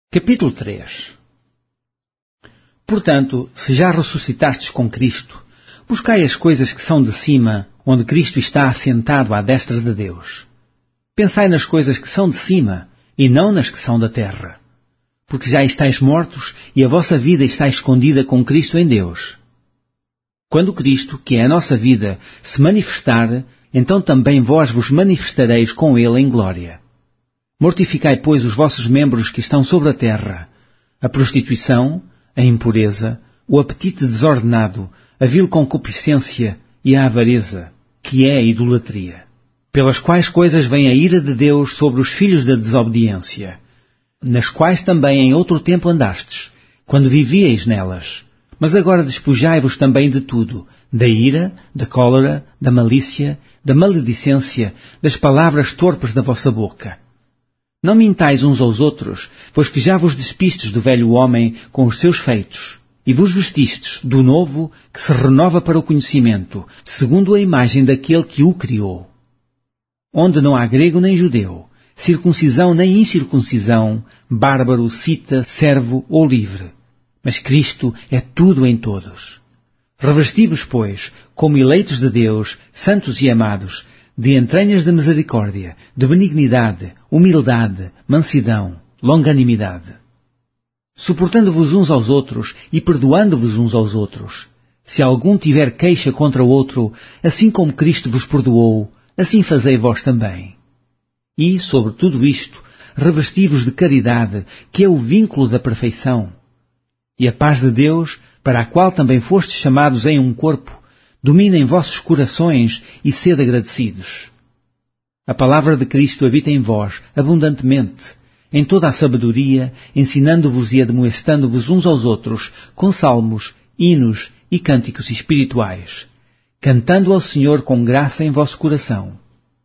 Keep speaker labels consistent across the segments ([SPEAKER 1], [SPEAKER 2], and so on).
[SPEAKER 1] Capítulo 3. Portanto, se já ressuscitastes com Cristo, buscai as coisas que são de cima, onde Cristo está assentado à destra de Deus. Pensai nas coisas que são de cima, e não nas que são da terra. Porque já estáis mortos, e a vossa vida está escondida com Cristo em Deus. Quando Cristo, que é a nossa vida, se manifestar, então também vós vos manifestareis com Ele em glória. Mortificai, pois, os vossos membros que estão sobre a terra, a prostituição, a impureza, o apetite desordenado, a vil concupiscência e a avareza, que é a idolatria, pelas quais coisas vem a ira de Deus sobre os filhos da desobediência, nas quais também em outro tempo andastes, quando vivíeis nelas. Mas agora despojai-vos também de tudo, da ira, da cólera, da malícia, da maledicência, das palavras torpes da vossa boca. Não mintais uns aos outros, pois que já vos despistes do velho homem com os seus feitos, e vos vestistes do novo que se renova para o conhecimento, segundo a imagem daquele que o criou. Onde não há grego nem judeu, circuncisão nem incircuncisão, bárbaro, cita, servo ou livre. Mas Cristo é tudo em todos. Revesti-vos, pois, como eleitos de Deus, santos e amados, de entranhas de misericórdia, de benignidade, humildade, mansidão, longanimidade. Suportando-vos uns aos outros e perdoando-vos uns aos outros. Se algum tiver queixa contra o outro, assim como Cristo vos perdoou, assim fazei vós também. E, sobre tudo isto, revesti-vos de caridade, que é o vínculo da perfeição. E a paz de Deus, para a qual também fostes chamados em um corpo, domina em vossos corações e sede agradecidos. A palavra de Cristo habita em vós abundantemente, em toda a sabedoria, ensinando-vos e admoestando-vos uns aos outros com salmos, hinos e cânticos espirituais, cantando ao Senhor com graça em vosso coração.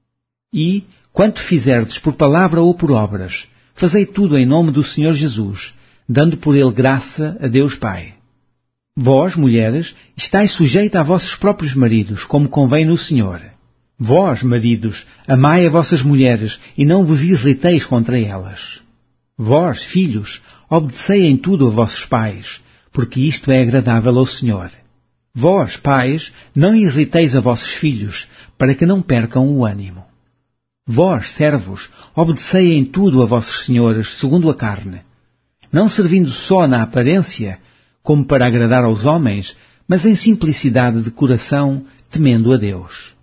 [SPEAKER 1] E, quanto fizerdes por palavra ou por obras, fazei tudo em nome do Senhor Jesus, dando por ele graça a Deus Pai. Vós, mulheres, estáis sujeitas a vossos próprios maridos, como convém no Senhor. Vós, maridos, amai a vossas mulheres e não vos irriteis contra elas. Vós, filhos, obedecei em tudo a vossos pais, porque isto é agradável ao Senhor. Vós, pais, não irriteis a vossos filhos, para que não percam o ânimo. Vós, servos, obedecei em tudo a vossos senhores, segundo a carne, não servindo só na aparência, como para agradar aos homens, mas em simplicidade de coração, temendo a Deus.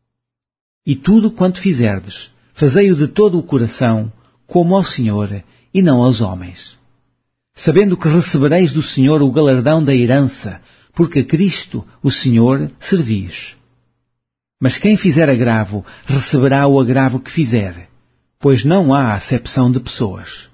[SPEAKER 1] E tudo quanto fizerdes, fazei-o de todo o coração, como ao Senhor, e não aos homens. Sabendo que recebereis do Senhor o galardão da herança, porque a Cristo, o Senhor, servis. Mas quem fizer agravo, receberá o agravo que fizer, pois não há acepção de pessoas.